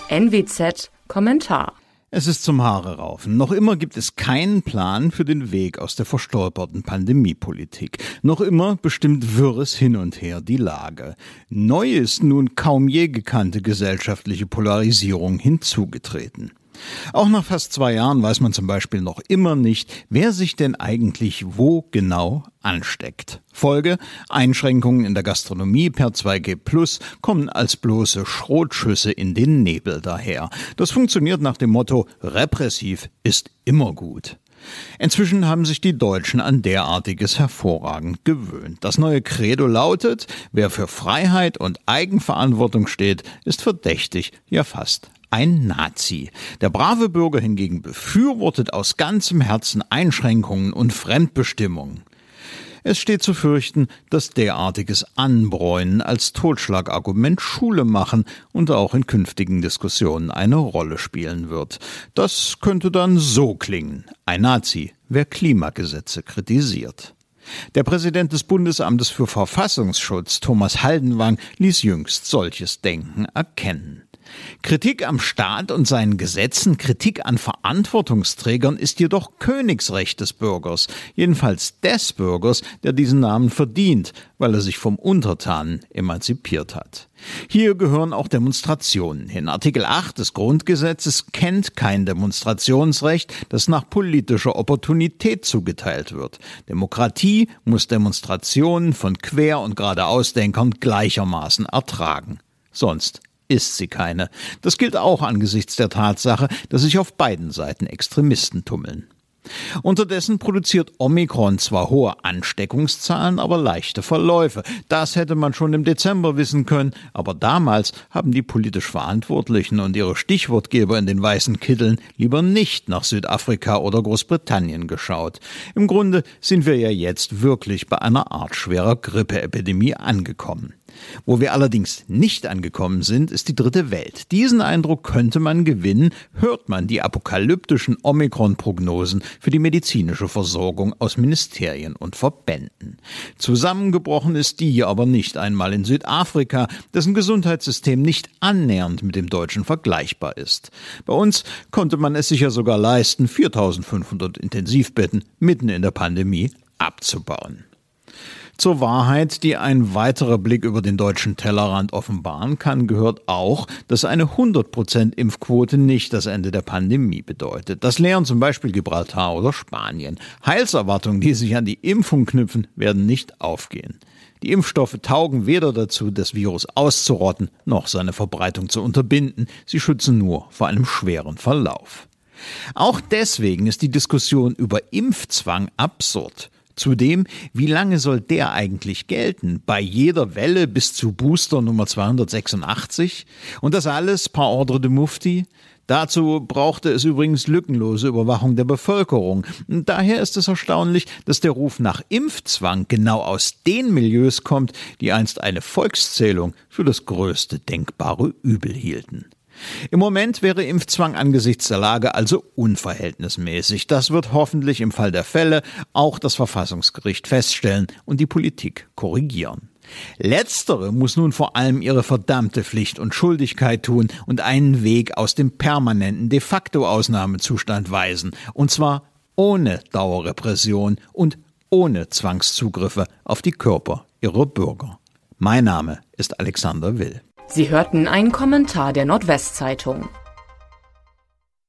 NWZ Kommentar. Es ist zum Haare raufen. Noch immer gibt es keinen Plan für den Weg aus der verstolperten Pandemiepolitik. Noch immer bestimmt wirres Hin und Her die Lage. Neu ist nun kaum je gekannte gesellschaftliche Polarisierung hinzugetreten. Auch nach fast 2 Jahren weiß man zum Beispiel noch immer nicht, wer sich denn eigentlich wo genau ansteckt. Folge: Einschränkungen in der Gastronomie per 2G+ kommen als bloße Schrotschüsse in den Nebel daher. Das funktioniert nach dem Motto: repressiv ist immer gut. Inzwischen haben sich die Deutschen an derartiges hervorragend gewöhnt. Das neue Credo lautet: Wer für Freiheit und Eigenverantwortung steht, ist verdächtig, ja fast ein Nazi. Der brave Bürger hingegen befürwortet aus ganzem Herzen Einschränkungen und Fremdbestimmungen. Es steht zu fürchten, dass derartiges Anbräunen als Totschlagargument Schule machen und auch in künftigen Diskussionen eine Rolle spielen wird. Das könnte dann so klingen: Ein Nazi, wer Klimagesetze kritisiert. Der Präsident des Bundesamtes für Verfassungsschutz, Thomas Haldenwang, ließ jüngst solches Denken erkennen. Kritik am Staat und seinen Gesetzen, Kritik an Verantwortungsträgern ist jedoch Königsrecht des Bürgers, jedenfalls des Bürgers, der diesen Namen verdient, weil er sich vom Untertanen emanzipiert hat. Hier gehören auch Demonstrationen hin. Artikel 8 des Grundgesetzes kennt kein Demonstrationsrecht, das nach politischer Opportunität zugeteilt wird. Demokratie muss Demonstrationen von Quer- und Geradeausdenkern gleichermaßen ertragen. Sonst ist sie keine. Das gilt auch angesichts der Tatsache, dass sich auf beiden Seiten Extremisten tummeln. Unterdessen produziert Omikron zwar hohe Ansteckungszahlen, aber leichte Verläufe. Das hätte man schon im Dezember wissen können, aber damals haben die politisch Verantwortlichen und ihre Stichwortgeber in den weißen Kitteln lieber nicht nach Südafrika oder Großbritannien geschaut. Im Grunde sind wir ja jetzt wirklich bei einer Art schwerer Grippeepidemie angekommen. Wo wir allerdings nicht angekommen sind, ist die dritte Welt. Diesen Eindruck könnte man gewinnen, hört man die apokalyptischen Omikron-Prognosen für die medizinische Versorgung aus Ministerien und Verbänden. Zusammengebrochen ist die aber nicht einmal in Südafrika, dessen Gesundheitssystem nicht annähernd mit dem deutschen vergleichbar ist. Bei uns konnte man es sich ja sogar leisten, 4.500 Intensivbetten mitten in der Pandemie abzubauen. Zur Wahrheit, die ein weiterer Blick über den deutschen Tellerrand offenbaren kann, gehört auch, dass eine 100% Impfquote nicht das Ende der Pandemie bedeutet. Das lehren zum Beispiel Gibraltar oder Spanien. Heilserwartungen, die sich an die Impfung knüpfen, werden nicht aufgehen. Die Impfstoffe taugen weder dazu, das Virus auszurotten, noch seine Verbreitung zu unterbinden. Sie schützen nur vor einem schweren Verlauf. Auch deswegen ist die Diskussion über Impfzwang absurd. Zudem, wie lange soll der eigentlich gelten? Bei jeder Welle bis zu Booster Nummer 286? Und das alles par ordre de Mufti? Dazu brauchte es übrigens lückenlose Überwachung der Bevölkerung. Daher ist es erstaunlich, dass der Ruf nach Impfzwang genau aus den Milieus kommt, die einst eine Volkszählung für das größte denkbare Übel hielten. Im Moment wäre Impfzwang angesichts der Lage also unverhältnismäßig. Das wird hoffentlich im Fall der Fälle auch das Verfassungsgericht feststellen und die Politik korrigieren. Letztere muss nun vor allem ihre verdammte Pflicht und Schuldigkeit tun und einen Weg aus dem permanenten de facto Ausnahmezustand weisen, und zwar ohne Dauerrepression und ohne Zwangszugriffe auf die Körper ihrer Bürger. Mein Name ist Alexander Will. Sie hörten einen Kommentar der Nordwestzeitung.